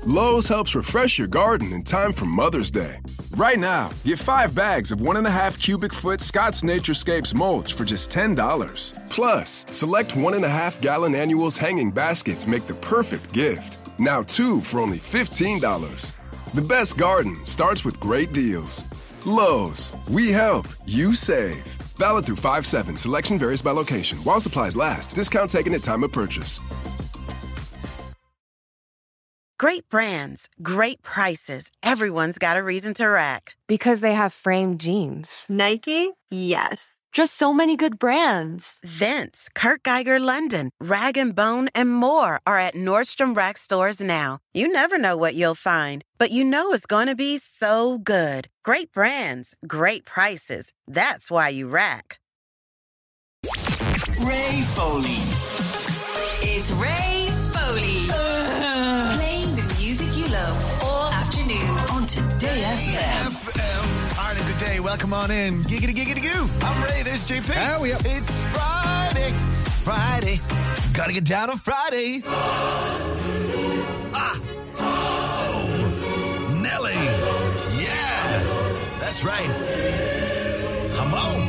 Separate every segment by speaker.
Speaker 1: Lowe's helps refresh your garden in time for Mother's Day. Right now, get 5 bags of 1.5 cubic foot Scott's Naturescapes mulch for just $10. Plus, select 1.5 gallon annuals hanging baskets make the perfect gift. Now 2 for only $15. The best garden starts with great deals. Lowe's, we help, you save. Valid through 5/7. Selection varies by location. While supplies last. Discount taken at time of purchase.
Speaker 2: Great brands, great prices. Everyone's got a reason to rack.
Speaker 3: Because they have framed jeans.
Speaker 4: Nike? Yes.
Speaker 3: Just so many good brands.
Speaker 2: Vince, Kurt Geiger London, Rag & Bone, and more are at Nordstrom Rack stores now. You never know what you'll find, but you know it's going to be so good. Great brands, great prices. That's why you rack.
Speaker 5: Ray Foley.
Speaker 6: It's Ray Foley. Playing the music you love all afternoon.
Speaker 5: On Today FM.
Speaker 7: Ireland, good day. Welcome on in. Giggity, giggity, goo. I'm Ray. There's JP.
Speaker 8: How are we up?
Speaker 7: It's Friday. Friday. Gotta get down on Friday. Nelly. Yeah. That's right. Come on.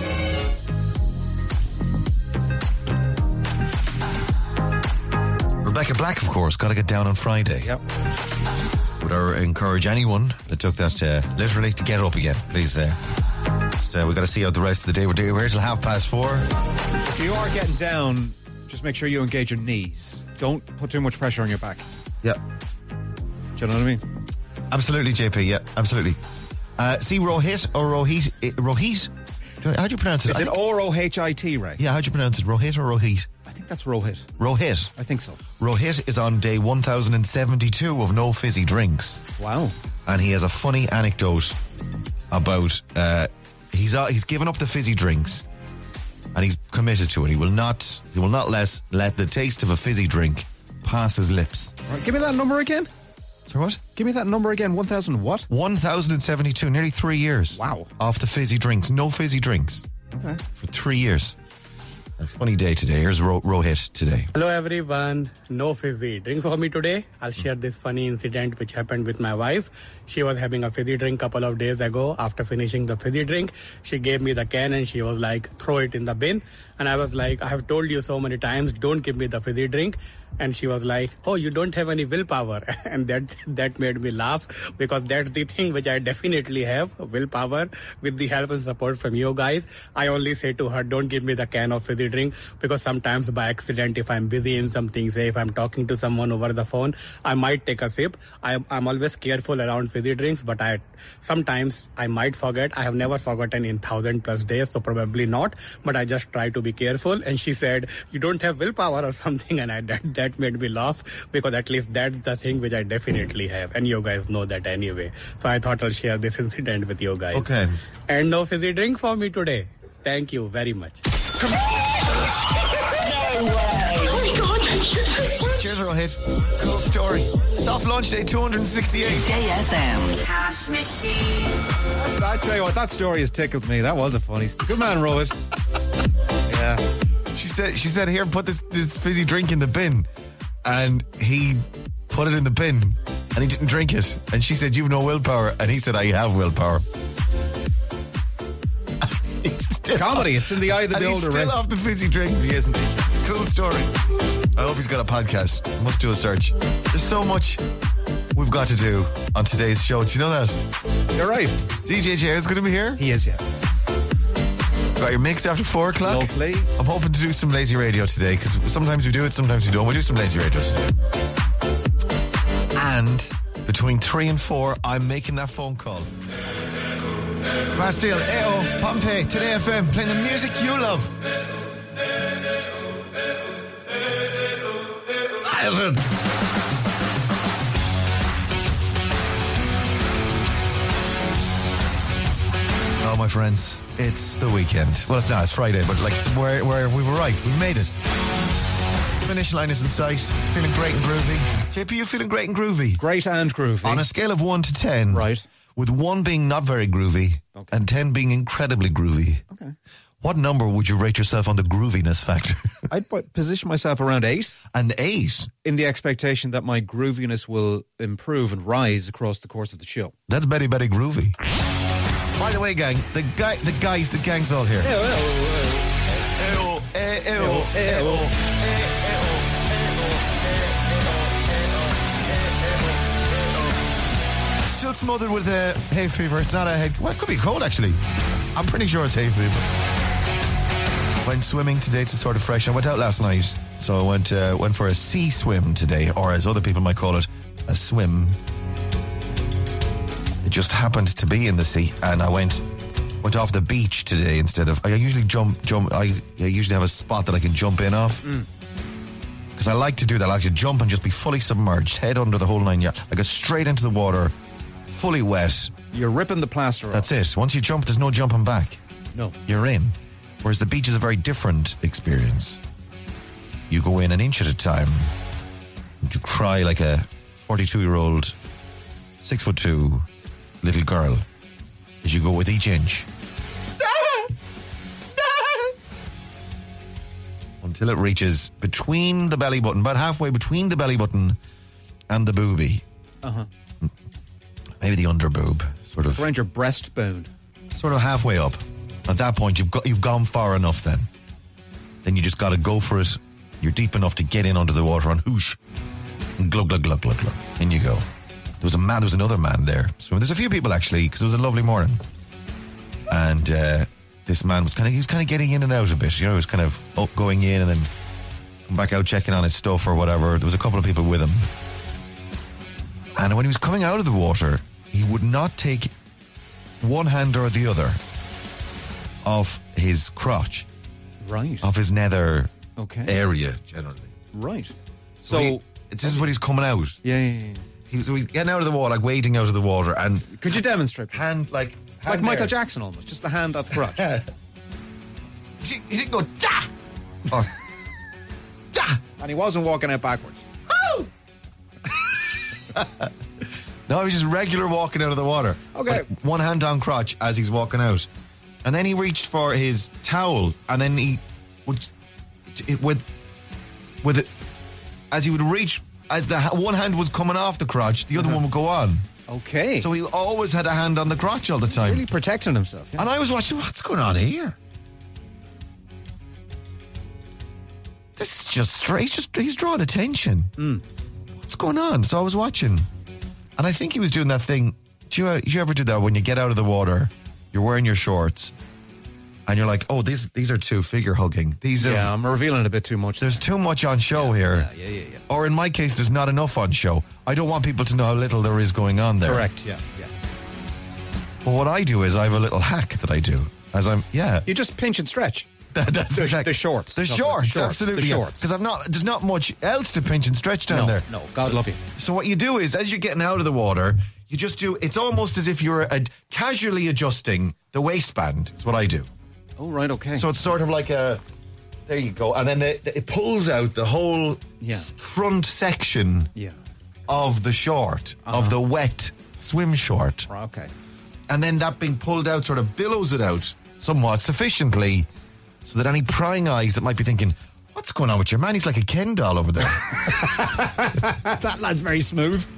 Speaker 7: Rebecca Black, of course, gotta get down on Friday.
Speaker 8: Yep.
Speaker 7: Would I encourage anyone that took that literally to get up again, please. We got to see out the rest of the day. We're here till 4:30.
Speaker 8: If you are getting down, just make sure you engage your knees. Don't put too much pressure on your back.
Speaker 7: Yeah.
Speaker 8: Do you know what I mean?
Speaker 7: Absolutely, JP. Yeah, absolutely. See Rohit or Rohit? Rohit? How do you pronounce it?
Speaker 8: Is it R-O-H-I-T, Ray?
Speaker 7: Yeah, how do you pronounce it? Rohit or Rohit?
Speaker 8: I think that's Rohit.
Speaker 7: Rohit.
Speaker 8: I think so.
Speaker 7: Rohit is on day 1072 of no fizzy drinks.
Speaker 8: Wow.
Speaker 7: And he has a funny anecdote about he's given up the fizzy drinks and he's committed to it. He will not let the taste of a fizzy drink pass his lips.
Speaker 8: All right, give me that number again.
Speaker 7: Sorry, what?
Speaker 8: Give me that number again. 1,000 what?
Speaker 7: 1072, nearly 3 years.
Speaker 8: Wow.
Speaker 7: Off the fizzy drinks. No fizzy drinks.
Speaker 8: Okay.
Speaker 7: For 3 years. A funny day today. Here's Rohit today.
Speaker 9: Hello everyone. No fizzy drink for me today. I'll share this funny incident which happened with my wife. She was having a fizzy drink couple of days ago. After finishing the fizzy drink, she gave me the can and she was like, throw it in the bin. And I was like, I have told you so many times, don't give me the fizzy drink. And she was like, oh, you don't have any willpower. And that made me laugh because that's the thing which I definitely have, willpower. With the help and support from you guys, I only say to her, don't give me the can of fizzy drink because sometimes by accident, if I'm busy in something, say if I'm talking to someone over the phone, I might take a sip. I'm always careful around fizzy drinks, but sometimes I might forget. I have never forgotten in 1,000+ days, so probably not. But I just try to be careful. And she said, you don't have willpower or something. And that made me laugh because at least that's the thing which I definitely have. And you guys know that anyway. So I thought I'll share this incident with you guys.
Speaker 7: Okay.
Speaker 9: And no fizzy drink for me today. Thank you very much.
Speaker 5: No way. Oh my God.
Speaker 7: Cheers, Rohit. Cool story. It's off launch day 268.
Speaker 5: Today FM's
Speaker 6: Cash machine.
Speaker 8: I tell you what, that story has tickled me. That was a funny story. Good man, Rohit. Yeah.
Speaker 7: She said, here, put this fizzy drink in the bin. And he put it in the bin and he didn't drink it. And she said, you've no willpower. And he said, I have willpower.
Speaker 8: Comedy. It's in the eye of the beholder.
Speaker 7: He's still off the fizzy drink.
Speaker 8: He isn't.
Speaker 7: It's a cool story. I hope he's got a podcast. Must do a search. There's so much we've got to do on today's show. Do you know that?
Speaker 8: You're right.
Speaker 7: DJ J is going to be here.
Speaker 8: He is, yeah.
Speaker 7: Got your mix after 4 o'clock.
Speaker 8: Lovely.
Speaker 7: I'm hoping to do some lazy radio today because sometimes we do it, sometimes we don't. We'll do some lazy radio today. And between 3 and 4, I'm making that phone call. Bastille, AO, Pompeii, Today FM, playing the music you love. Ireland. Oh, my friends, it's the weekend. Well, it's not, it's Friday, but like it's where we've arrived. We've made it. Finish line is in sight. Feeling great and groovy. JP, you feeling great and groovy?
Speaker 8: Great and groovy.
Speaker 7: On a scale of 1 to 10.
Speaker 8: Right.
Speaker 7: With 1 being not very groovy and 10 being incredibly groovy.
Speaker 8: Okay.
Speaker 7: What number would you rate yourself on the grooviness factor?
Speaker 8: I'd position myself around 8.
Speaker 7: An 8?
Speaker 8: In the expectation that my grooviness will improve and rise across the course of the show.
Speaker 7: That's very, very groovy. By the way, gang, the gang's all here. Still smothered with hay fever. It's not a head. Well, it could be cold, actually. I'm pretty sure it's hay fever. Went swimming today to sort of freshen. I went out last night, so I went for a sea swim today, or as other people might call it, a swim. It just happened to be in the sea, and I went off the beach today instead of. I usually jump. I usually have a spot that I can jump in off. Because I like to do that. I like to jump and just be fully submerged, head under the whole 9 yards. I go straight into the water, fully wet.
Speaker 8: You're ripping the plaster off.
Speaker 7: That's it. Once you jump, there's no jumping back.
Speaker 8: No.
Speaker 7: You're in. Whereas the beach is a very different experience. You go in an inch at a time. And you cry like a 42-year-old, 6'2" little girl as you go with each inch. Until it reaches between the belly button, about halfway between the belly button and the boobie. Maybe the under boob, sort of.
Speaker 8: Around your breastbone.
Speaker 7: Sort of halfway up. At that point, you've gone far enough then. Then you just got to go for it. You're deep enough to get in under the water and whoosh. And glug, glug, glug, glug, glug. In you go. There was another man there. So there's a few people, actually, because it was a lovely morning. And this man was kind of getting in and out a bit. You know, he was kind of going in and then come back out checking on his stuff or whatever. There was a couple of people with him. And when he was coming out of the water, he would not take one hand or the other off his crotch.
Speaker 8: Right.
Speaker 7: Off his nether
Speaker 8: area,
Speaker 7: generally.
Speaker 8: Right.
Speaker 7: So this is what he's coming out.
Speaker 8: Yeah.
Speaker 7: He's getting out of the water, like wading out of the water. And
Speaker 8: could you demonstrate?
Speaker 7: Hand
Speaker 8: like
Speaker 7: there.
Speaker 8: Michael Jackson almost, just the hand off the crotch.
Speaker 7: He didn't go, da! Or, da!
Speaker 8: And he wasn't walking out backwards.
Speaker 7: Oh! No, he was just regular walking out of the water.
Speaker 8: Okay.
Speaker 7: Like one hand on crotch as he's walking out. And then he reached for his towel, and then he would, with it, as he would reach, as the one hand was coming off the crotch, the other one would go on.
Speaker 8: Okay.
Speaker 7: So he always had a hand on the crotch all the time.
Speaker 8: Really protecting himself. Yeah.
Speaker 7: And I was watching, what's going on here? This is just straight. He's drawing attention. What's going on? So I was watching. And I think he was doing that thing. Do you ever do that when you get out of the water, you're wearing your shorts, and you're like, oh, these are too figure hugging.
Speaker 8: I'm revealing a bit too much.
Speaker 7: There's too much on show here.
Speaker 8: Yeah.
Speaker 7: Or in my case, there's not enough on show. I don't want people to know how little there is going on there.
Speaker 8: Correct, yeah.
Speaker 7: But what I do is I have a little hack that I do.
Speaker 8: You just pinch and stretch.
Speaker 7: That's exactly.
Speaker 8: The shorts.
Speaker 7: The shorts, absolutely.
Speaker 8: The shorts.
Speaker 7: Because there's not much else to pinch and stretch down there.
Speaker 8: No, God love you.
Speaker 7: So what you do is, as you're getting out of the water, you just do, it's almost as if you're casually adjusting the waistband. That's what I do.
Speaker 8: Oh, right, okay.
Speaker 7: So it's sort of like there you go. And then it pulls out the whole front section of the short, of the wet swim short.
Speaker 8: Okay.
Speaker 7: And then that being pulled out sort of billows it out somewhat sufficiently so that any prying eyes that might be thinking, what's going on with your man? He's like a Ken doll over there.
Speaker 8: That lad's very smooth.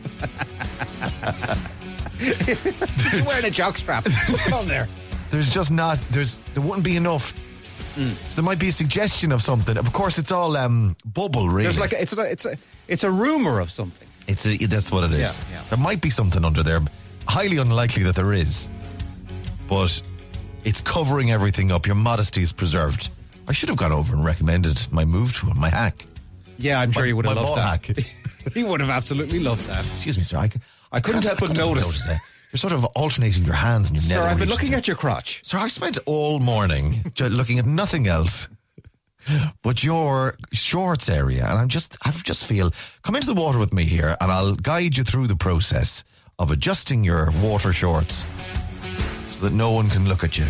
Speaker 8: He's wearing a jockstrap. What's on there?
Speaker 7: There wouldn't be enough. So there might be a suggestion of something. Of course, it's all bubble, really.
Speaker 8: There's like it's a rumor of something.
Speaker 7: That's what it is.
Speaker 8: Yeah.
Speaker 7: There might be something under there. Highly unlikely that there is. But it's covering everything up. Your modesty is preserved. I should have gone over and recommended my move to him, my hack.
Speaker 8: Yeah, I'm sure he would have loved that.
Speaker 7: Hack.
Speaker 8: He would have absolutely loved that.
Speaker 7: Excuse me, sir.
Speaker 8: I couldn't help but notice.
Speaker 7: You're sort of alternating your hands and your
Speaker 8: Sir, I've been looking at your crotch.
Speaker 7: Sir, I've spent all morning looking at nothing else but your shorts area, and I just feel, come into the water with me here, and I'll guide you through the process of adjusting your water shorts so that no one can look at you.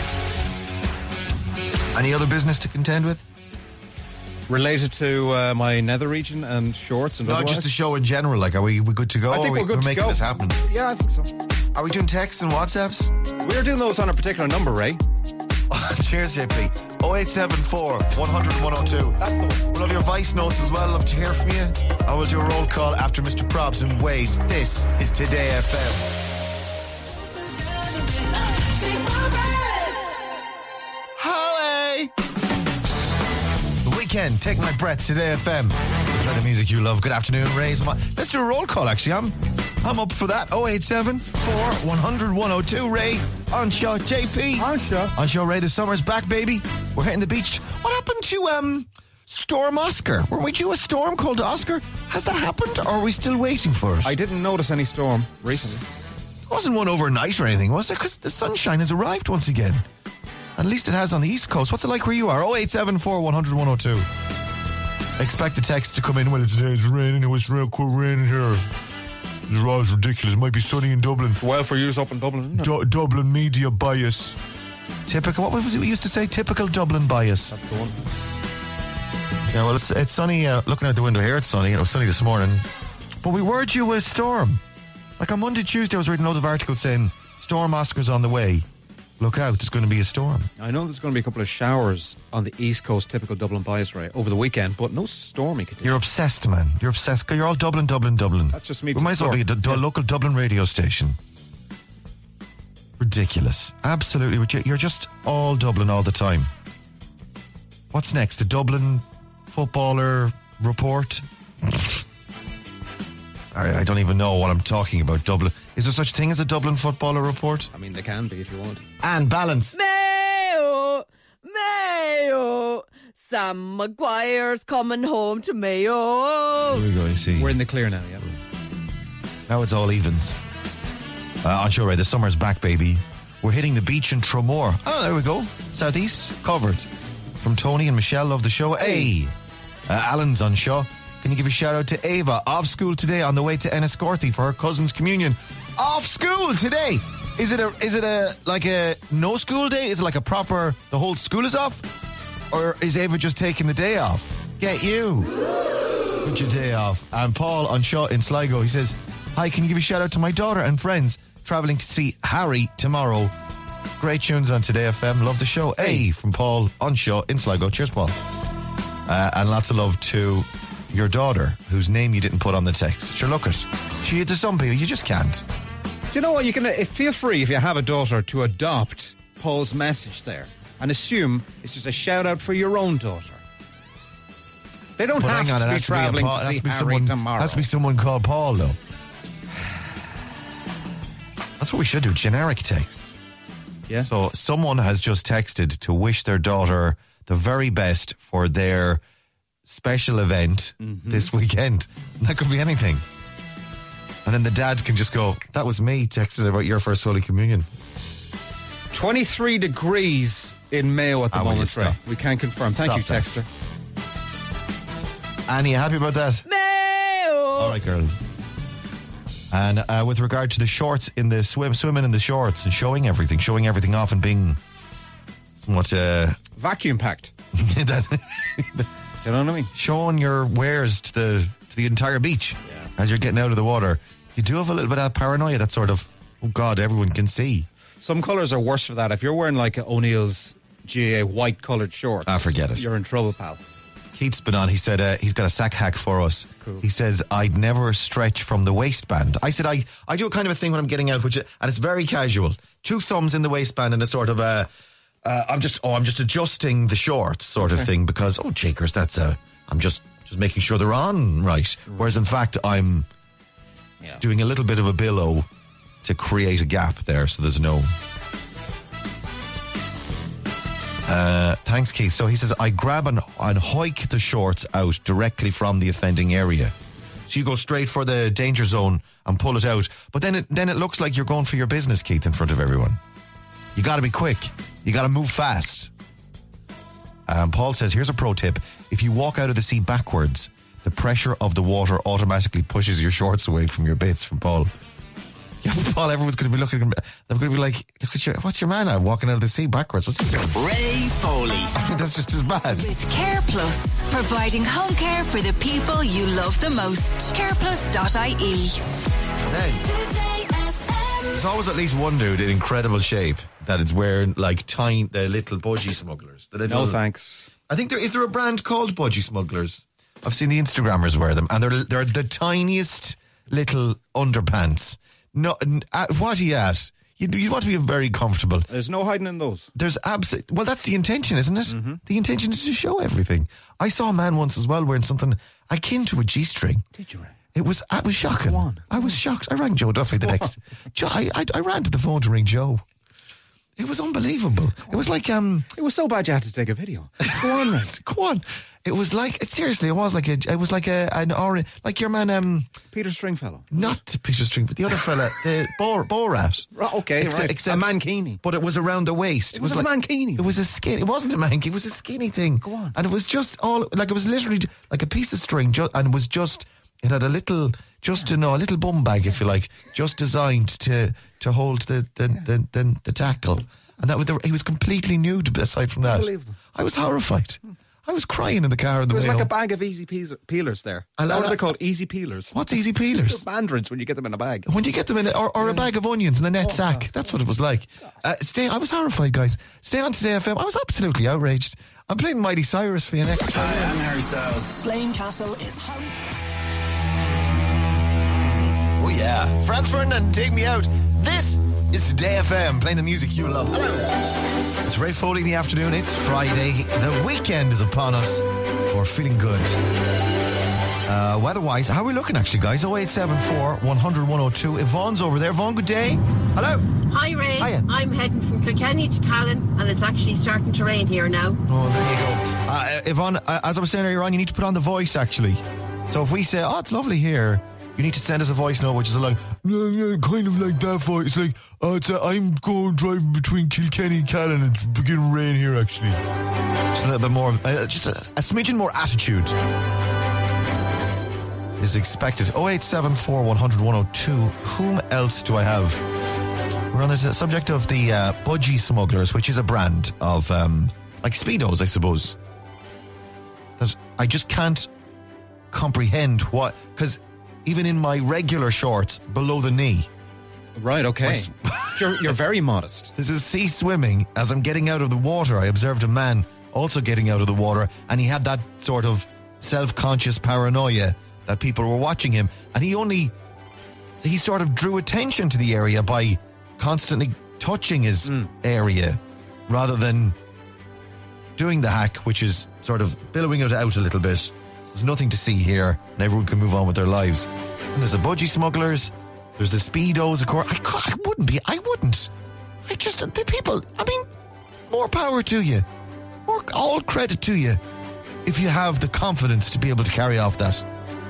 Speaker 7: Any other business to contend with?
Speaker 8: Related to my nether region and shorts and otherwise?
Speaker 7: Just the show in general. Like, are we good to go?
Speaker 8: I think we're good to go.
Speaker 7: We're making this happen.
Speaker 8: Yeah, I think so.
Speaker 7: Are we doing texts and WhatsApps?
Speaker 8: We're doing those on a particular number, Ray.
Speaker 7: Cheers, JP. 0874 100 102.
Speaker 8: That's the one.
Speaker 7: We'll have your voice notes as well. Love to hear from you. I will do a roll call after Mr. Probs and Wade. This is Today FM. Holly! The Weekend, Take My Breath, Today FM. Play the music you love. Good afternoon, Ray's. Let's do a roll call, actually. I'm up for that. 0874 100 102. Ray, Anshaw, JP. Anshaw, Ray, the summer's back, baby. We're hitting the beach. What happened to Storm Oscar? Were we due a storm called Oscar? Has that happened, or are we still waiting for it?
Speaker 8: I didn't notice any storm recently.
Speaker 7: There wasn't one overnight or anything, was there? Because the sunshine has arrived once again. At least it has on the East Coast. What's it like where you are? 0874 100 102. Expect the text to come in. Well, today it's raining. It was real cool raining here. It's ridiculous. It might be sunny in Dublin.
Speaker 8: Well, for you up in Dublin, isn't it?
Speaker 7: Dublin media bias. Typical. What was it we used to say? Typical Dublin bias.
Speaker 8: That's the one.
Speaker 7: Yeah, well, it's sunny. Looking out the window here, it's sunny. It was sunny this morning. But we were due a storm. Like on Monday, Tuesday, I was reading loads of articles saying Storm Oscar's on the way. Look out, there's going to be a storm.
Speaker 8: I know there's going to be a couple of showers on the East Coast, typical Dublin bias, right, over the weekend, but no stormy conditions.
Speaker 7: You're obsessed, man. You're obsessed. You're all Dublin.
Speaker 8: That's just me.
Speaker 7: We might as well be a local Dublin radio station. Ridiculous. Absolutely. You're just all Dublin all the time. What's next? The Dublin footballer report? Sorry, I don't even know what I'm talking about. Dublin. Is there such a thing as a Dublin footballer report?
Speaker 8: I mean, they can be if you want.
Speaker 7: And balance.
Speaker 10: Mayo! Sam Maguire's coming home to Mayo.
Speaker 7: Here we go, you see.
Speaker 8: We're in the clear now, yeah.
Speaker 7: Now it's all evens. I'm sure, right, the summer's back, baby. We're hitting the beach in Tramore. Oh, there we go. Southeast, covered. From Tony and Michelle, love the show. Hey! Alan's on show. Can you give a shout out to Ava, off school today on the way to Enniscorthy for her cousin's communion? Off school today. Is it a like a no school day? Is it like a proper the whole school is off, or is Ava just taking the day off? Get you with your day off. And Paul on Shaw in Sligo, he says, "Hi, can you give a shout out to my daughter and friends travelling to see Harry tomorrow? Great tunes on Today FM. Love the show." Hey, from Paul on Shaw in Sligo. Cheers, Paul. And lots of love to your daughter, whose name you didn't put on the text. Sure, look it. To some people, you just can't.
Speaker 8: Do you know what? You can feel free if you have a daughter to adopt Paul's message there and assume it's just a shout out for your own daughter. They don't have to be travelling to see Harry tomorrow.
Speaker 7: Has to be someone called Paul, though. That's what we should do. Generic texts.
Speaker 8: Yeah.
Speaker 7: So someone has just texted to wish their daughter the very best for their special event this weekend. That could be anything. And then the dad can just go, "That was me texting about your first Holy Communion."
Speaker 8: 23 degrees in Mayo at the moment, Ray. We can confirm. Thank you, texter.
Speaker 7: Annie, you happy about that?
Speaker 10: Mayo!
Speaker 7: All right, girl. And with regard to the shorts in the swimming in the shorts and showing everything off and being somewhat
Speaker 8: vacuum packed.
Speaker 7: You know
Speaker 8: what I mean?
Speaker 7: Showing your wares to the entire beach as you're getting out of the water. You do have a little bit of paranoia, that sort of, oh God, everyone can see.
Speaker 8: Some colours are worse for that. If you're wearing like O'Neill's GAA white coloured shorts,
Speaker 7: forget it.
Speaker 8: You're in trouble, pal.
Speaker 7: Keith's been on. He said he's got a sack hack for us.
Speaker 8: Cool.
Speaker 7: He says, "I'd never stretch from the waistband." I said, I do a kind of a thing when I'm getting out, and it's very casual. 2 thumbs in the waistband and a sort of I'm just adjusting the shorts sort of thing because, Jakers, I'm just making sure they're on right. Whereas in fact, I'm doing a little bit of a billow to create a gap there so there's no... Thanks, Keith. So he says, "I grab and hike the shorts out directly from the offending area." So you go straight for the danger zone and pull it out. But then it looks like you're going for your business, Keith, in front of everyone. You got to be quick. You got to move fast. Paul says, "Here's a pro tip. If you walk out of the sea backwards, the pressure of the water automatically pushes your shorts away from your bits." From Paul. Yeah, Paul, everyone's going to be looking. They're going to be like, "Look at what's your man now walking out of the sea backwards? What's he doing?"
Speaker 5: Ray Foley.
Speaker 7: That's just as bad.
Speaker 6: With Care Plus, providing home care for the people you love the most. careplus.ie.
Speaker 7: Hey. There's always at least one dude in incredible shape that is wearing like the little budgie smugglers.
Speaker 8: No thanks.
Speaker 7: I think is there a brand called Budgie Smugglers? I've seen the Instagrammers wear them, and they're the tiniest little underpants. No, what are you at? You want to be very comfortable.
Speaker 8: There's no hiding in those.
Speaker 7: There's well, that's the intention, isn't it? Mm-hmm. The intention is to show everything. I saw a man once as well wearing something akin to a G-string.
Speaker 8: Did you?
Speaker 7: I was shocking.
Speaker 8: Go on.
Speaker 7: I was shocked. I rang Joe Duffy the next. I ran to the phone to ring Joe. It was unbelievable. It was like
Speaker 8: It was so bad you had to take a video. Go on, man.
Speaker 7: Go on. It was like seriously. It was like an orange, like your man
Speaker 8: Peter Stringfellow.
Speaker 7: Not Peter Stringfellow. The other fella, the Borat.
Speaker 8: Okay, right. Except a mankini.
Speaker 7: But it was around the waist.
Speaker 8: It was like a mankini.
Speaker 7: It was a skin. It wasn't a mankini. It was a skinny thing.
Speaker 8: Go on.
Speaker 7: And it was just all like it was literally like a piece of string, and it was just. It had a little, a little bum bag, if you like, just designed to hold the tackle, and that was he was completely nude. Aside from that,
Speaker 8: unbelievable.
Speaker 7: I was horrified. I was crying in the car on the way home.
Speaker 8: It was like a bag of easy peelers there. What are they called? Easy peelers.
Speaker 7: What's easy peelers?
Speaker 8: Mandarins when you get them in a bag.
Speaker 7: When you get them in, or a bag of onions in a net sack. God. That's what it was like. I was horrified, guys. Stay on Today FM. I was absolutely outraged. I'm playing Mighty Cyrus for you next.
Speaker 5: Hi, I'm Harry Styles. Slane Castle is home.
Speaker 7: Oh yeah, Franz Ferdinand, Take Me Out. This is Today FM, playing the music you love. Hello. It's Ray Foley in the afternoon. It's Friday. The weekend is upon us. We're feeling good. Weather-wise, how are we looking actually, guys? 0874 100 102. Yvonne's over there. Yvonne, good day. Hello.
Speaker 11: Hi, Ray.
Speaker 7: Hiya.
Speaker 11: I'm heading from Kilkenny to Callan, and it's actually starting to rain here now.
Speaker 7: Oh, there you go. Yvonne, as I was saying earlier on, you need to put on the voice actually. So if we say, oh, it's lovely here, you need to send us a voice note, which is like, kind of like that voice. It's like, I'm going driving between Kilkenny and Callan. It's beginning to rain here, actually. Just a little bit more, just a smidgen more attitude is expected. 0874 100 102. Whom else do I have? We're on the subject of the Budgie Smugglers, which is a brand of, like Speedos, I suppose. That I just can't comprehend what, because even in my regular shorts below the knee.
Speaker 8: Right, okay. You're very modest.
Speaker 7: This is sea swimming. As I'm getting out of the water, I observed a man also getting out of the water, and he had that sort of self-conscious paranoia that people were watching him, and he sort of drew attention to the area by constantly touching his area rather than doing the hack, which is sort of billowing it out a little bit. There's nothing to see here, and everyone can move on with their lives. And there's the Budgie Smugglers, there's the Speedos, of course. I wouldn't. I just, the people, I mean, more power to you. All credit to you if you have the confidence to be able to carry off that.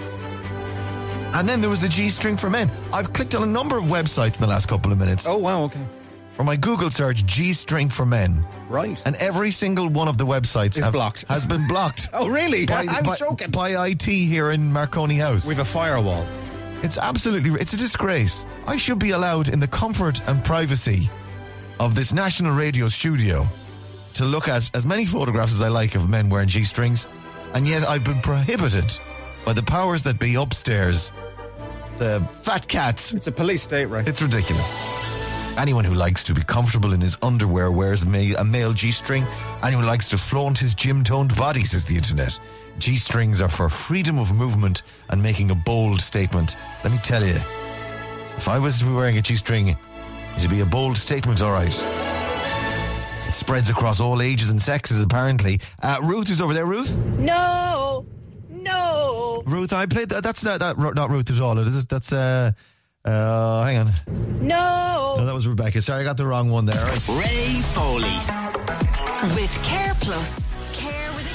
Speaker 7: And then there was the G-string for men. I've clicked on a number of websites in the last couple of minutes.
Speaker 8: Oh, wow, okay.
Speaker 7: For my Google search, G-string for men.
Speaker 8: Right.
Speaker 7: And every single one of the websites has been blocked.
Speaker 8: Oh, really? I was joking.
Speaker 7: By IT here in Marconi House.
Speaker 8: We have a firewall.
Speaker 7: It's a disgrace. I should be allowed in the comfort and privacy of this national radio studio to look at as many photographs as I like of men wearing G-strings, and yet I've been prohibited by the powers that be upstairs. The fat cats.
Speaker 8: It's a police state, right?
Speaker 7: It's ridiculous. Anyone who likes to be comfortable in his underwear wears a male G-string. Anyone who likes to flaunt his gym-toned body, says the internet. G-strings are for freedom of movement and making a bold statement. Let me tell you, if I was to be wearing a G-string, it should be a bold statement, all right. It spreads across all ages and sexes, apparently. Ruth is over there. Ruth?
Speaker 11: No.
Speaker 7: Ruth, I played that. That's not Ruth at all. That's hang on.
Speaker 11: No,
Speaker 7: that was Rebecca. Sorry, I got the wrong one there. Right.
Speaker 5: Ray Foley.
Speaker 6: With Care Plus. Care with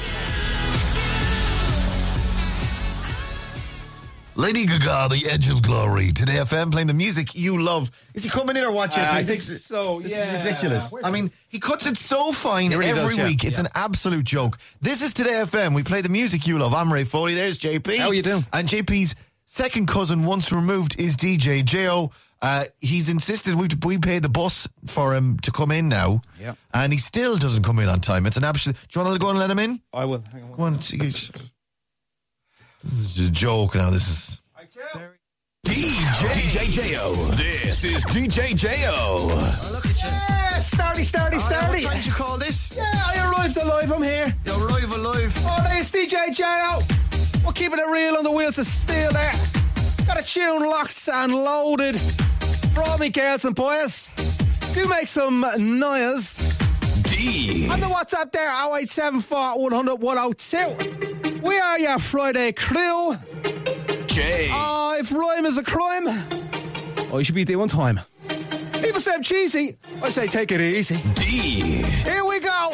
Speaker 6: a
Speaker 7: Lady Gaga, The Edge of Glory. Today FM, playing the music you love. Is he coming in or what?
Speaker 8: I think so.
Speaker 7: This is ridiculous. I mean, he cuts it so fine really every week. It's an absolute joke. This is Today FM. We play the music you love. I'm Ray Foley. There's JP.
Speaker 8: How you doing?
Speaker 7: And JP's second cousin, once removed, is DJ Jo. He's insisted we pay the bus for him to come in now.
Speaker 8: Yeah.
Speaker 7: And he still doesn't come in on time. It's an absolute... Do you want to go and let him in?
Speaker 8: I will. Hang on.
Speaker 7: Go on. This is just a joke now. This is...
Speaker 5: DJ J.O. This is DJ J.O.
Speaker 12: Oh, look at you.
Speaker 8: Yeah, starty.
Speaker 12: What time did you call this?
Speaker 8: Yeah, I arrived alive, I'm here.
Speaker 12: You arrive alive.
Speaker 8: Oh, it's DJ J.O. We're keeping it real on the wheels of steel there. Got a tune locked and loaded for all me girls and boys. Do make some noise.
Speaker 5: D.
Speaker 8: On the WhatsApp there, 0874 100 102. We are your Friday crew.
Speaker 5: J.
Speaker 8: If rhyme is a crime, I should be doing time. People say I'm cheesy. I say take it easy.
Speaker 5: D.
Speaker 8: Here we go.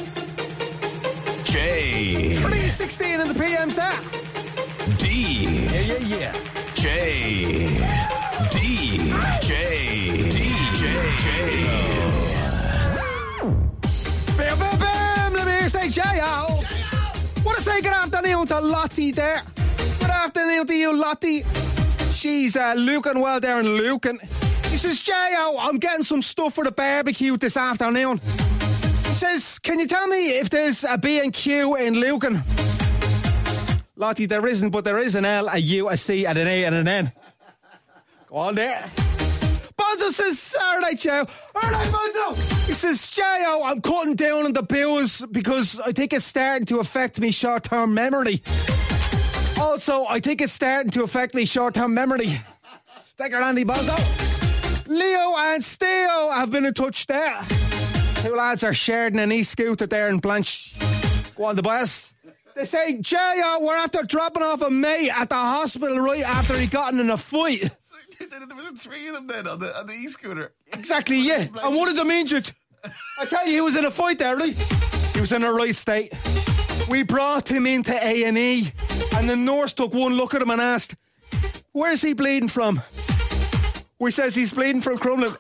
Speaker 5: J.
Speaker 8: 3:16 in the PM's there.
Speaker 5: D.
Speaker 8: Yeah.
Speaker 5: J. D. J. D. J.
Speaker 8: Bam, bam, bam. Let me hear you say J.O. What I say good afternoon to Lottie there. Good afternoon to you, Lottie. She's looking well there in Lucan. He says, J.O., I'm getting some stuff for the barbecue this afternoon. He says, can you tell me if there's a B&Q in Lucan? Lottie, there isn't, but there is an L, a U, a C, and an A, and an N. Go on there. Bonzo says, alright, Joe. Alright, Bonzo. He says, J.O., I'm cutting down on the booze because I think it's starting to affect me short-term memory. Also, I think it's starting to affect me short-term memory. Take her, Andy Bonzo. Leo and Steo have been in touch there. Two lads are sharing an e-scooter there in Blanche. Go on, the boys. They say, J.O., we're after dropping off a mate at the hospital right after he got in a fight.
Speaker 12: There was three of them then on the e-scooter.
Speaker 8: Exactly, yeah. And one of them injured. I tell you, he was in a fight there, right? He was in a right state. We brought him into A&E, and the nurse took one look at him and asked, where's he bleeding from? We says he's bleeding from Crumlin.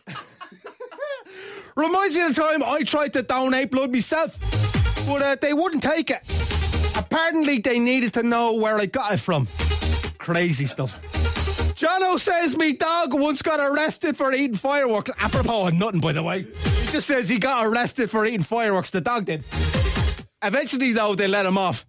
Speaker 8: Reminds me of the time I tried to donate blood myself, but they wouldn't take it. Apparently they needed to know where I got it from. Crazy stuff. Jono says me dog once got arrested for eating fireworks. Apropos of nothing, by the way. He just says he got arrested for eating fireworks. The dog did. Eventually, though, they let him off.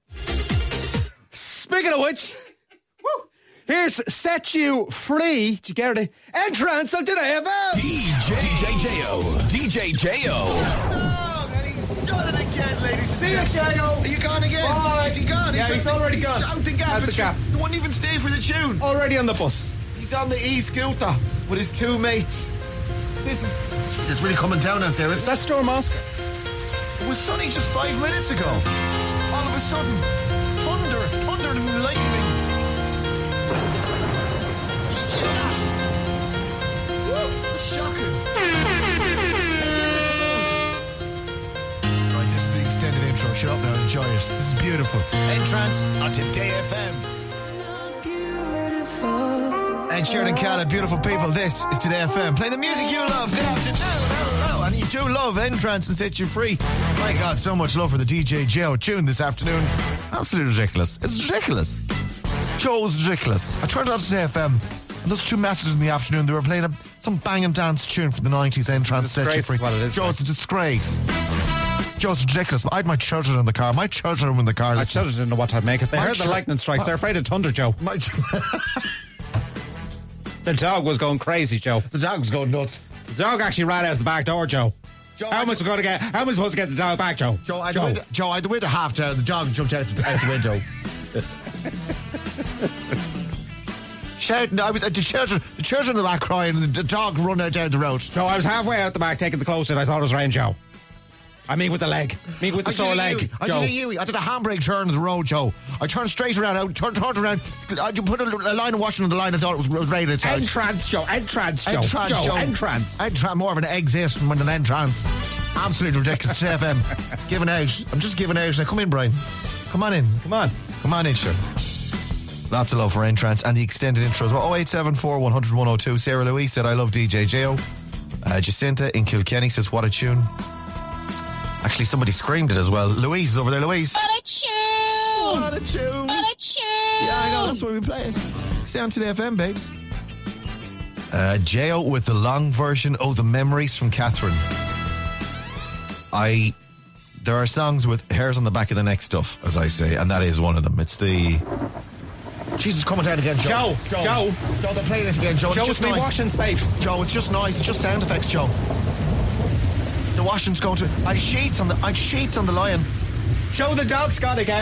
Speaker 8: Speaking of which, here's Set You Free. Did you get it? Entrance on Today FM.
Speaker 5: DJ J.O. DJ J.O.
Speaker 12: And he's done it again, ladies.
Speaker 8: See you, J.O.
Speaker 12: Are you gone again?
Speaker 8: Bye.
Speaker 12: Is he gone?
Speaker 8: Yeah, he's already gone.
Speaker 12: Out the gap.
Speaker 8: Out the gap.
Speaker 12: He wouldn't even stay for the tune.
Speaker 8: Already on the bus.
Speaker 12: He's on the e-scooter with his two mates. This is really coming down out there.
Speaker 8: Is that Storm Oscar?
Speaker 12: It was sunny just 5 minutes ago. All of a sudden, thunder and lightning. Did you see that? Woo, it's shocking. Right, this is the extended intro. Shut up now and enjoy it. This is beautiful. Entrance on Today FM. And Sheridan Khaled, beautiful people. This is Today FM. Play the music you love. Good afternoon. And you do love Entrance and Set You Free. My God, so much love for the DJ Joe tune this afternoon. Absolutely ridiculous. It's ridiculous. Joe's ridiculous. I turned on Today FM, and those two messages in the afternoon, they were playing some bang and dance tune from the 90s, Entrance, Set You Free.
Speaker 8: What it is,
Speaker 12: Joe, it's a disgrace. Joe's ridiculous. I had my children in the car. My children were in the car.
Speaker 8: My children didn't know what to make it. They heard the lightning strikes. They're afraid of thunder, Joe. The dog was going crazy, Joe.
Speaker 12: The dog was going nuts.
Speaker 8: The dog actually ran out the back door, Joe. How am I supposed to get the dog back, Joe?
Speaker 12: Joe, I had the window half down. The dog jumped out the window. Shouting. The children in the back crying, and the dog run out down the road.
Speaker 8: Joe, I was halfway out the back taking the close in. I thought it was rain, Joe. I mean with the leg. Me with the sore leg.
Speaker 12: I did a handbrake turn on the road, Joe. I turned straight around. I turned around. I put a line of washing on the line. I thought it was raining outside.
Speaker 8: Entrance, Joe. Entrance.
Speaker 12: More of an exit than an entrance. Absolutely ridiculous. FM. Giving out. I'm just giving out. Now come in, Brian. Come on in. Come on in, sure. Lots of love for Entrance and the extended intro as well. 0874 100 102. Sarah Louise said, I love DJ J.O. Jacinta in Kilkenny says, what a tune. Actually, somebody screamed it as well. Louise is over there. Louise.
Speaker 6: What a tune!
Speaker 12: What a tune!
Speaker 6: What a tune!
Speaker 12: Yeah, I know. That's why we play it. Stay on to the FM, babes. J.O. with the long version. Oh, the memories from Catherine. There are songs with hairs on the back of the neck stuff, as I say, and that is one of them. It's the Jesus, coming down again, Joe. Joe, they're playing it again, Joe.
Speaker 8: Joe,
Speaker 12: it's just
Speaker 8: me
Speaker 12: noise.
Speaker 8: washing safe.
Speaker 12: Joe, it's just noise. It's just sound effects, Joe. The washing's going to... I'd sheets on the lion.
Speaker 8: Joe, the dog's gone again.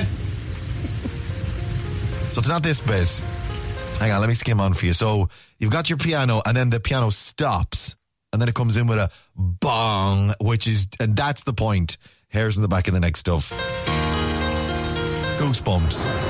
Speaker 7: So it's not this bit. Hang on, let me skim on for you. So you've got your piano, and then the piano stops, and then it comes in with a bong, and that's the point. Hairs in the back of the neck stuff. Goosebumps.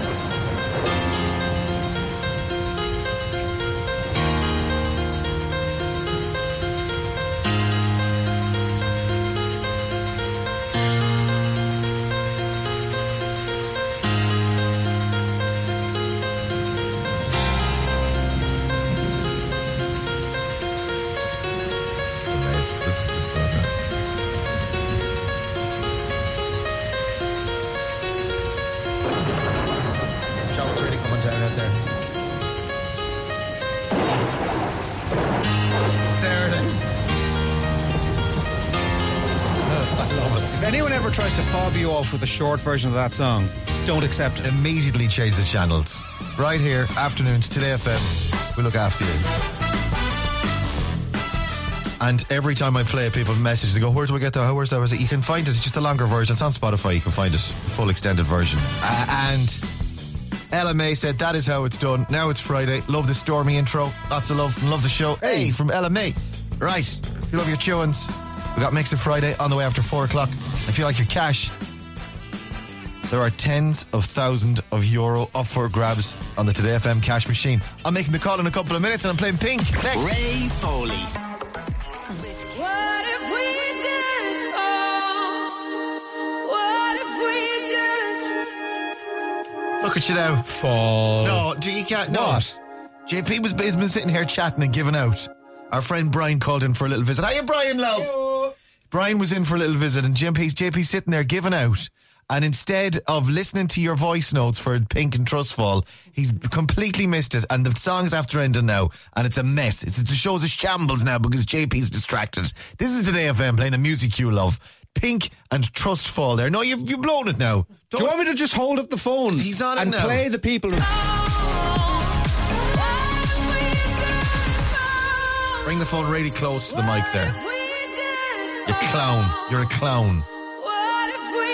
Speaker 8: Tries to fob you off with a short version of that song, don't accept it.
Speaker 7: Immediately change the channels. Right here, afternoons, Today FM. We look after you. And every time I play it, people message, they go, where do I get that? Where's that? You can find it, it's just a longer version. It's on Spotify, you can find it, full extended version. And Ella May said, that is how it's done. Now it's Friday. Love the Stormy intro. Lots of love and love the show. Hey, from Ella May. Right, if you love your tunes, we got Mix It Friday on the way after 4 o'clock. If you like your cash, there are tens of thousands of euro up for grabs on the Today FM cash machine. I'm making the call in a couple of minutes and I'm playing Pink next.
Speaker 5: Ray Foley.
Speaker 6: What if we just fall? What if we just
Speaker 7: Look at you now.
Speaker 8: Fall.
Speaker 7: No, you can't. No.
Speaker 8: What?
Speaker 7: JP has been sitting here chatting and giving out. Our friend Brian called in for a little visit. Hiya, Brian, love. Hello. Brian was in for a little visit and JP's sitting there giving out, and instead of listening to your voice notes for Pink and Trustfall, he's completely missed it, and the song's after ending now, and it's a mess. The show's a shambles now because JP's distracted. This is Today FM playing the music you love. Pink and Trustfall there. No, you've blown it now.
Speaker 8: Do you want me to just hold up the phone?
Speaker 7: He's on it
Speaker 8: and
Speaker 7: now.
Speaker 8: Play the people who...
Speaker 7: Bring the phone really close to the mic there. You clown. You're a clown.
Speaker 6: What if we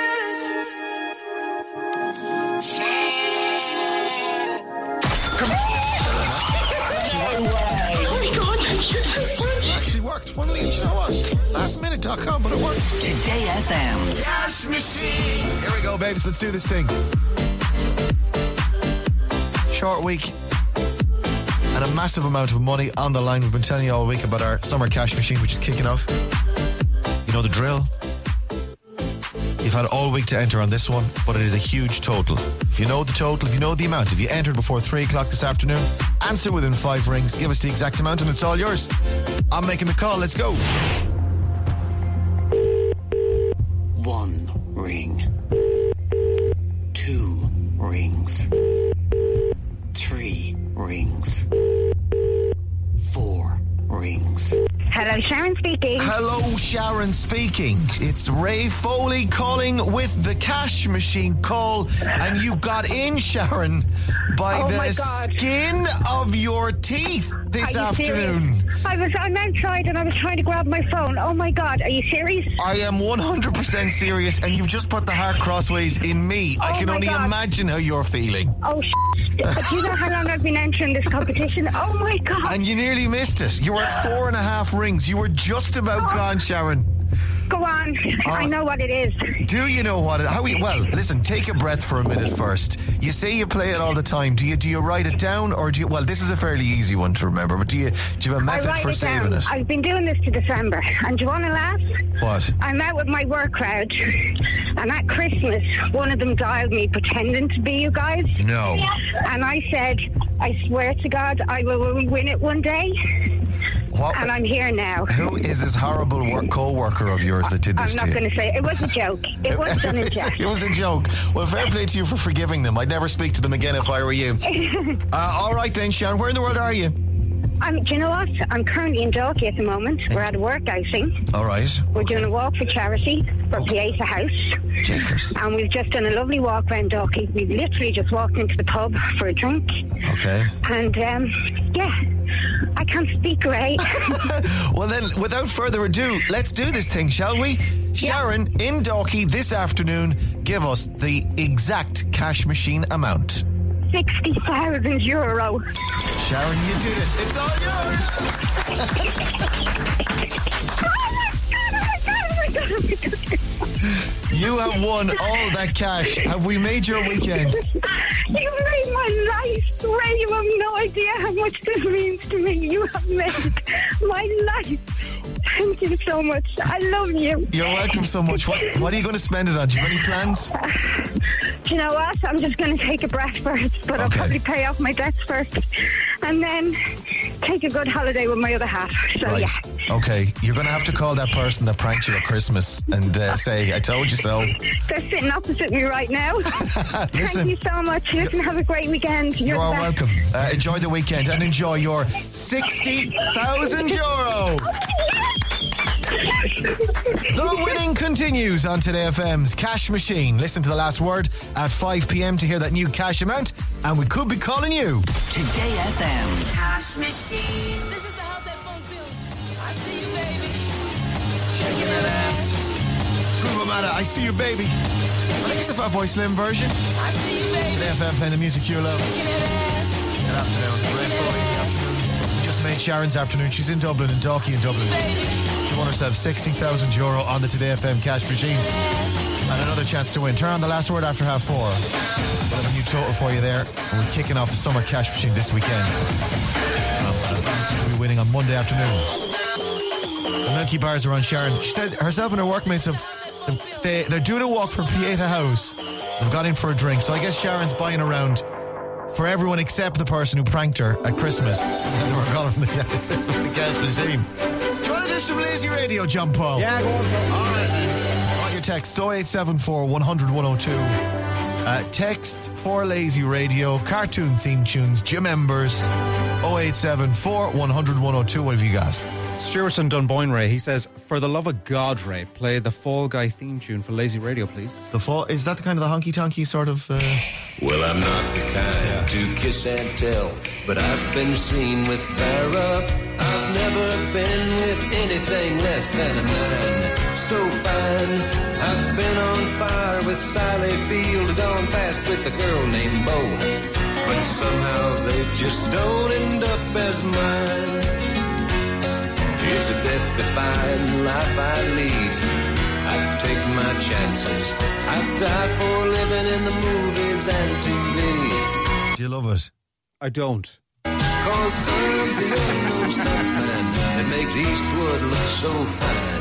Speaker 6: just
Speaker 7: Actually worked. Funnily, you know what? Lastminute.com, but it worked.
Speaker 5: Today FM's
Speaker 7: Cash Machine. Here we go, babes. Let's do this thing. Short week. And a massive amount of money on the line. We've been telling you all week about our summer cash machine, which is kicking off. You know the drill. You've had all week to enter on this one, but it is a huge total. If you know the total, if you know the amount, if you entered before 3 o'clock this afternoon, answer within 5 rings, give us the exact amount, and it's all yours. I'm making the call. Let's go.
Speaker 5: 1 ring. 2 rings. 3 rings. 4 rings.
Speaker 13: Hello, Sharon speaking.
Speaker 7: Hello, Sharon speaking. It's Ray Foley calling with the cash machine call, and you got in, Sharon, by the skin of your teeth this afternoon.
Speaker 13: I'm outside and I was trying to grab my phone. Oh my God, are you serious?
Speaker 7: I am 100% serious, and you've just put the heart crossways in me. I can only imagine how you're feeling.
Speaker 13: Oh, do you know how long I've been entering this competition? Oh my God.
Speaker 7: And you nearly missed it. You were at 4.5 rings. You were just about gone, Sharon.
Speaker 13: Go on. I know what it is.
Speaker 7: Do you know what it is? Well, listen, take a breath for a minute first. You say you play it all the time. Do you write it down, or do you... Well, this is a fairly easy one to remember, but do you have a method for saving it?
Speaker 13: I've been doing this to December. And do you want to laugh?
Speaker 7: What?
Speaker 13: I'm out with my work crowd. And at Christmas, one of them dialed me pretending to be you guys.
Speaker 7: No.
Speaker 13: And I said, I swear to God, I will win it one day.
Speaker 7: What?
Speaker 13: And I'm here now.
Speaker 7: Who is this horrible co-worker of yours that did this
Speaker 13: I'm not going to say it. It was a joke. It was done in jest.
Speaker 7: It was a joke. Well, fair play to you for forgiving them. I'd never speak to them again if I were you. All right then, Sharon. Where in the world are you?
Speaker 13: Do you know what? I'm currently in Dalkey at the moment. We're at a work outing.
Speaker 12: All right.
Speaker 13: We're doing a walk for charity for Pieta House.
Speaker 12: Checkers.
Speaker 13: And we've just done a lovely walk around Dalkey. We've literally just walked into the pub for a drink.
Speaker 12: Okay.
Speaker 13: And, I can't speak right.
Speaker 12: Well then, without further ado, let's do this thing, shall we? Sharon, in Dalkey this afternoon, give us the exact cash machine amount.
Speaker 13: €60,000.
Speaker 12: Sharon, you do this. It's all yours. You have won all that cash. Have we made your weekend?
Speaker 13: You made my life, Ray. You have no idea how much this means to me. You have made my life. Thank you so much. I love you.
Speaker 12: You're welcome so much. What are you going to spend it on? Do you have any plans?
Speaker 13: Do you know what? I'm just going to take a breath first, but I'll probably pay off my debts first, and then take a good holiday with my other half. So
Speaker 12: right. Okay, you're going to have to call that person that pranked you at Christmas and say, I told you so.
Speaker 13: They're sitting opposite me right now.
Speaker 12: Listen,
Speaker 13: thank you so much. Listen, have a great weekend.
Speaker 12: You are welcome. Enjoy the weekend and enjoy your €60,000. The winning continues on Today FM's Cash Machine. Listen to the last word at 5 p.m. to hear that new cash amount, and we could be calling you
Speaker 6: Today FM's Cash Machine.
Speaker 14: This is the house at Funkville. I see you, baby. Shaking that ass.
Speaker 12: Matter, I see you, baby. I think it's the Fatboy Slim version.
Speaker 14: I see you, baby.
Speaker 12: Today FM playing the music you love. Good afternoon. Great afternoon. We just made Sharon's afternoon. She's in Dublin, in Dalkey in Dublin. She won herself €60,000 on the Today FM cash machine. And another chance to win. Turn on the last word after 4:30. We'll have a new total for you there. And we're kicking off the summer cash machine this weekend. We'll be winning on Monday afternoon. The Milky Bars are on Sharon. She said herself and her workmates they're doing a walk for Pieta House. They've got in for a drink. So I guess Sharon's buying around for everyone except the person who pranked her at Christmas. And we're calling from the cash machine. Do you want to do some lazy radio, John Paul?
Speaker 8: Yeah, go on.
Speaker 12: All right, then. On your text 0874 100 102. Text for lazy radio, cartoon theme tunes, gym members. 0874 100 102. What have you got?
Speaker 8: Stuart in Dunboyne, Ray. He says, for the love of God, Ray, play the Fall Guy theme tune for Lazy Radio, please.
Speaker 12: The Fall, is that the kind of the honky-tonky sort of...
Speaker 15: Well, I'm not the kind to kiss and tell, but I've been seen with Farrah. I've never been with anything less than a 9. So fine, I've been on fire with Sally Field, gone past with a girl named Bo, but somehow they just don't end up as mine. It's a death-defying life I lead. I take my chances. I die for living in the movies and TV.
Speaker 12: Do you love it?
Speaker 8: I don't.
Speaker 15: 'Cause I'm the unknown stuntman that makes Eastwood look so fine.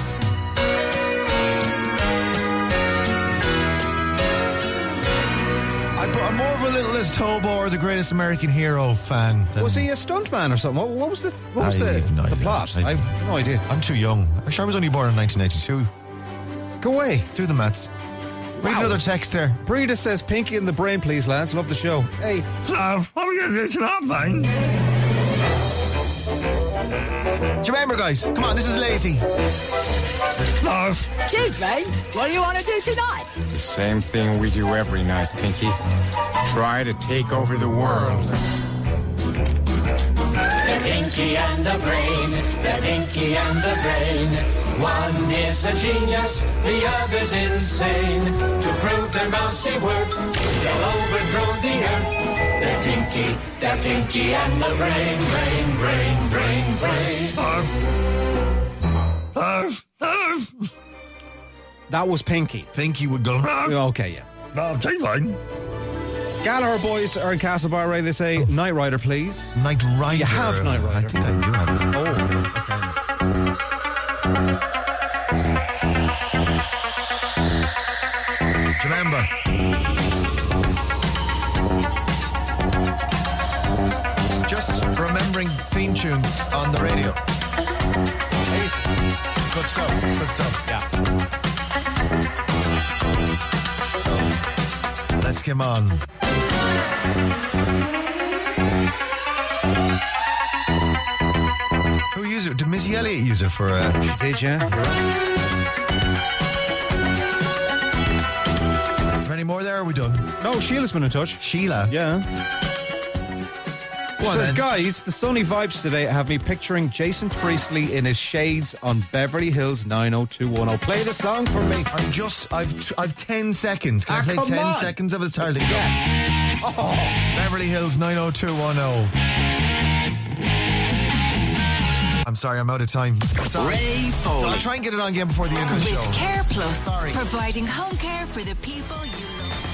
Speaker 12: I'm more of a Littlest Hobo or the Greatest American Hero fan.
Speaker 8: Was he a stuntman or something? What was the
Speaker 12: no
Speaker 8: plot? I have no idea.
Speaker 12: I'm too young. I'm sure I was only born in 1982.
Speaker 8: Go away.
Speaker 12: Do the maths. Read another text there.
Speaker 8: Breda says, Pinky in the brain, please, lads. Love the show. Hey.
Speaker 12: What are we going to do tonight, man? Do you remember, guys? Come on, this is lazy. Love.
Speaker 10: Gee, Ray, what do you want to do tonight?
Speaker 16: The same thing we do every night, Pinky. Try to take over the world.
Speaker 17: The Pinky and the Brain, the Pinky and the Brain. One is a genius, the other's insane. To prove their mousy worth, they'll overthrow the earth. The Pinky and the Brain, brain.
Speaker 8: That was Pinky.
Speaker 12: Pinky would go.
Speaker 8: Okay, yeah.
Speaker 12: No, take mine.
Speaker 8: Gallagher boys are in Castlebar, Ray. They say, Knight Rider, please.
Speaker 12: Knight Rider.
Speaker 8: You have Knight Rider.
Speaker 12: I think I do have it.
Speaker 8: Oh,
Speaker 12: Do you remember? Just remembering theme tunes on the radio. Good stuff.
Speaker 8: Yeah.
Speaker 12: Let's come on.
Speaker 7: use it? Did Missy Elliott use it for?
Speaker 8: She did, yeah.
Speaker 7: Is there any more there? Or are we done?
Speaker 8: No, Sheila's been in touch.
Speaker 7: Sheila?
Speaker 8: Yeah. She says, guys, the sunny vibes today have me picturing Jason Priestley in his shades on Beverly Hills 90210. Play the song for me.
Speaker 7: I've 10 seconds. Can I play 10 seconds of it? Sorry.
Speaker 8: Yes.
Speaker 7: Oh, Beverly Hills 90210. I'm sorry, I'm out of time. Sorry.
Speaker 6: Ray Foley.
Speaker 7: I'll try and get it on again before the end of the show.
Speaker 6: With Care Plus,
Speaker 7: Sorry.
Speaker 6: providing home care for the people you love.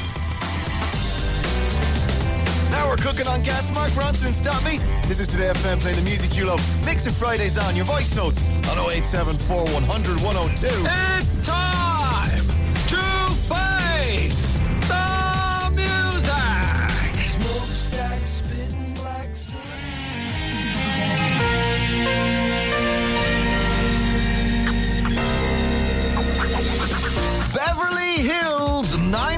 Speaker 7: Now we're cooking on gas. Mark Ronson, stop me. This is Today FM playing the music you love. Mix it Fridays on your voice notes on 0874 100 102.
Speaker 14: It's time to face the music. Smokestack spitting black
Speaker 7: Beverly Hills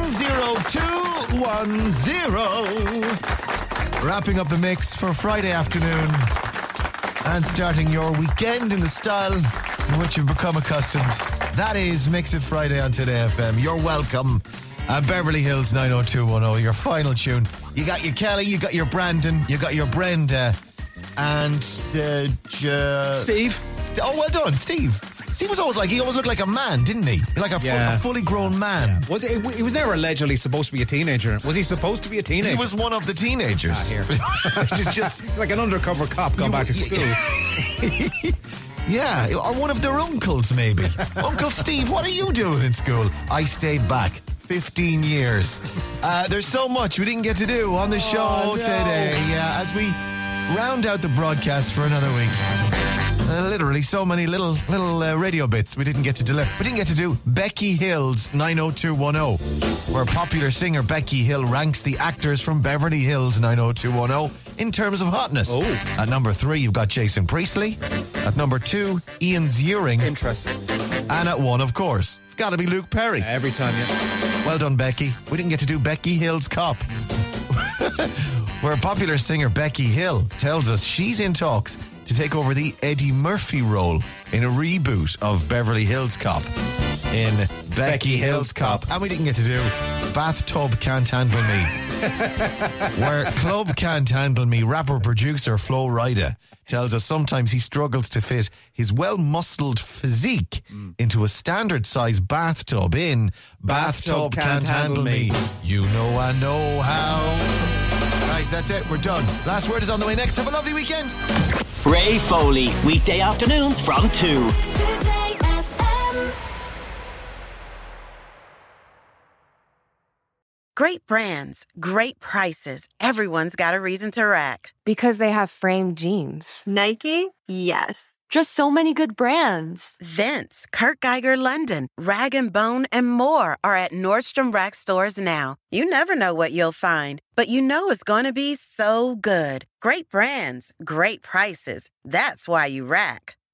Speaker 7: 90210. Wrapping up the mix for Friday afternoon and starting your weekend in the style in which you've become accustomed. That is Mix It Friday on Today FM. You're welcome. Beverly Hills 90210, your final tune. You got your Kelly, you got your Brandon, you got your Brenda, and
Speaker 8: Steve.
Speaker 7: Oh, well done, Steve. Steve was always he always looked like a man, didn't he? Like a fully grown man.
Speaker 8: Was it? He was never allegedly supposed to be a teenager. Was he supposed to be a teenager?
Speaker 7: He was one of the teenagers.
Speaker 8: Here. It's like an undercover cop gone back to school.
Speaker 7: Yeah, or one of their uncles, maybe. Uncle Steve, what are you doing in school? I stayed back 15 years. There's so much we didn't get to do on the show today. Yeah, as we round out the broadcast for another week. Literally so many little radio bits we didn't get to deliver. We didn't get to do Becky Hill's 90210, where popular singer Becky Hill ranks the actors from Beverly Hills 90210 in terms of hotness.
Speaker 8: Oh.
Speaker 7: At number 3, you've got Jason Priestley. At number 2, Ian Ziering.
Speaker 8: Interesting.
Speaker 7: And at 1, of course, it's got to be Luke Perry.
Speaker 8: Every time, yeah.
Speaker 7: Well done, Becky. We didn't get to do Becky Hill's Cop, where popular singer Becky Hill tells us she's in talks to take over the Eddie Murphy role in a reboot of Beverly Hills Cop in Becky Hills Cop. And we didn't get to do Bathtub Can't Handle Me, where Club Can't Handle Me rapper-producer Flo Rida tells us sometimes he struggles to fit his well-muscled physique into a standard-size bathtub in Bathtub Can't Handle Me. You know I know how. Guys, that's it. We're done. Last word is on the way next. Have a lovely weekend.
Speaker 18: Ray Foley, weekday afternoons from 2.
Speaker 6: Today FM.
Speaker 2: Great brands, great prices. Everyone's got a reason to rack.
Speaker 3: Because they have framed jeans.
Speaker 4: Nike? Yes.
Speaker 3: Just so many good brands.
Speaker 2: Vince, Kurt Geiger London, Rag & Bone, and more are at Nordstrom Rack stores now. You never know what you'll find, but you know it's going to be so good. Great brands, great prices. That's why you rack.